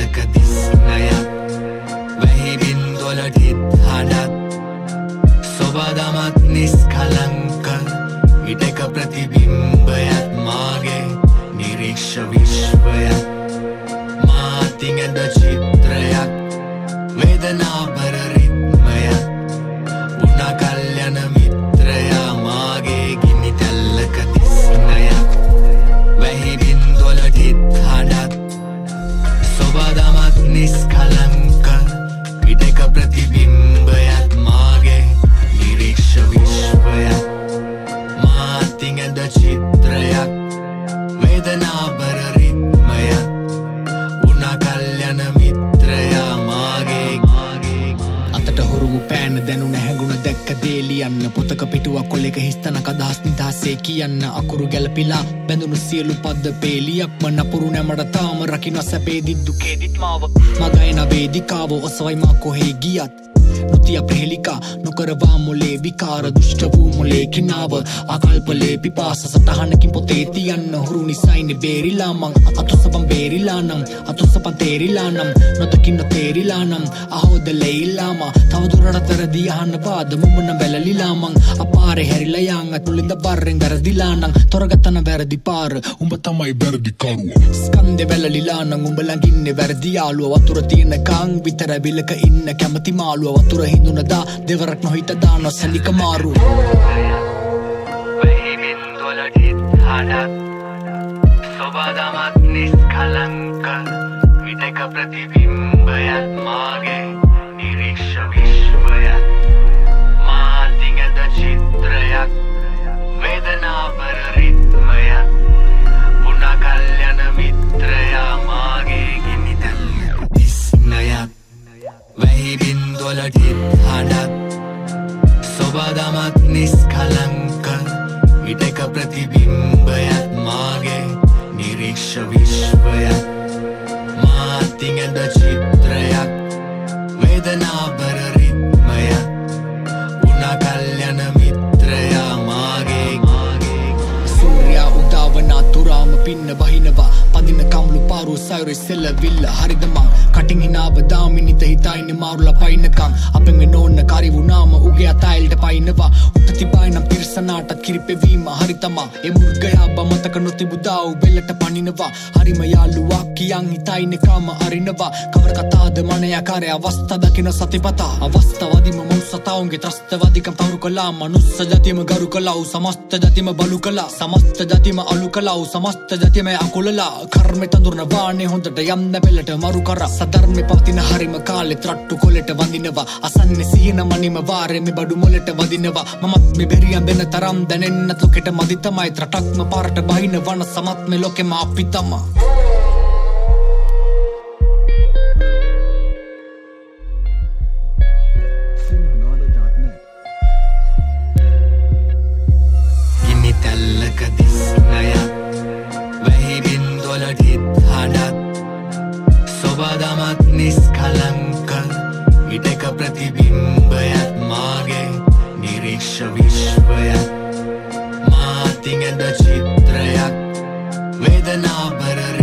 තැල්ලක දිස්නයක් වැහි බින්දුවලට හිත් හඬක් සොබදමත් නිස්කලංක ඉටක ප්‍රතිබිම්බයක් මාගේ නිරීක්ෂ විශ්වයක් මාතින් ඇද චිත්‍රයක් වේදනාබර රිත්මයක් උනා කල්යන මිත්‍රයා මාගේ ගිනි තැල්ලක දිස්නයක් වැහි බින්දුවලට හිත් හඬක් සොබදමත් නිස්කලංක ඉටක ප්‍රතිබිම්බයක් මාගේ නිරීක්ෂ විශ්වයක් මාතින් ඇද චිත්‍රයක් වේදනාබර රිත්මයක් උනා කල්යන මිත්‍රයා මාගේ අතට හොරුමු පෑන දැනුන හැඟුණ දැක්ක දේ ලියන්න පොතක පිටුවක් කොල්ලෙක හිස්තනක අදහස් නිදහසේ කියන්න අකුරු ගැලපිලා බැඳුණු සියලු පද පේලියක්ම නපුරු නැමට තාම රකින්න සැපේදිත් දුකේදිත් මාව මගයින වේදිකාව ඔසවයි මා කොහේ ගියත් නොතිය ප්‍රහෙලිකා නොකරවා මොලේ විකාර දුෂ්ට වූ මොලේ කිනාව ආකල්පලේ පිපාස සටහනකින් පොතේ තියන්න හුරු නිසයිනේ බේරිලා මං අතොසපන් බේරිලා නම් අතොසපන් තේරිලා නම් නොදකින්න තේරිලා නම් අහෝද ලෙයිලාම තවදුරටත් වැරදි අහන්න පාද මුමුණ බැලලිලා මං අපාරේ හැරිලා යන් අතුලින්ද බර්රෙන් වැරදිලා නම් තොරගතන වැරදි පාර උඹ තමයි වැරදි කරුව ස්කන්ධේ වැලලිලා නම් උඹ ළඟින්නේ වැරදි යාළුව වතුර තියෙන කං විතර බිලක ඉන්න කැමති මාළුව වතුර හිඳුනදා දෙවරක් නොහිත දාන සැලික මාරු වැහි බින්දුවලට හිත් හඬක් සොබදමත් නිස්කලංක විටක ප්‍රතිබිම්බයක් මාගේ නිරීක්ෂ විශ්වයක් මාතින් ඇද චිත්‍රයක් වේදනාබර රිත්මයක් උනා කල්යන මිත්‍රයා මාගේ ගිනි තැල්ලක දිස්නයක් වැහි බින්දුවලට හිත් හඬක් සොබදමත් නිස්කලංක විටක ප්‍රතිබිම්බයක් මාගේ නිරීක්ෂ විශ්වයක් මාතින් ඇද චිත්‍රයක් වේදනාබර රිත්මයක් උනා කල්යන මිත්‍රයා මාගේ සූර්යා උදාවන තුරාම පින්න බහිනවා පදින කම්ලු පාරු සයුරේ සෙල්ලවිල්ල හරිද මං කටින් හිනාව දාමිනිත හිතයිනේ මාරුලා පයින්නකම් අපෙන් වෙනෝන්න කරි වුණාම උගේ අතයිල්ට පයින්නවා උට තිබයිනම් පිර්සනාටත් කිරිපෙවීම හරි තමා ඒ මුර්ගයා බමතක නොතිබුදා උබෙල්ලට පනිනවා හරිම යාළුවා කියන් හිතයිනේ කාම අරිනවා කවර කතාද මනයාකාරය අවස්ථා දකින සතිපතා අවස්ථාවදිම මනුස්සතාවුන්ගේ ත්‍රස්තවාදිකම් තවරු කළා මනුස්ස ජාතියම ගරු කළා සමස්ත ජාතියම බලු කළා සමස්ත ජාතියම අලු කළා සමස්ත ජාතියම අකුලලා කර්මෙ තඳුරන වානේ හොඳට යන්න පෙළට මරු කරා සධර්මෙ පවතින හරිම කාලෙත් රට්ටු කොලෙට වඳිනවා අසන්නේ සිහින මනිම වාරේ මේ බඩු මොලට වදිනවා මමත් මේ බෙරියම් වෙන තරම් දැනෙන්න ලොකෙට මදි තමයි රටක්ම පාරට බහින වන සමත් මේ ලෝකෙම අපි තමා ගිනි තැල්ලක දිස්නයක් වැහි බින්දුවලට හිත් හඬක් සොබදමත් නිස්කලංක ඉටක ප්‍රතිබිම්බයක් මාගේ නිරීක්ෂ විශ්වයක් මාතින් ඇද චිත්‍රයක් වේදනාබර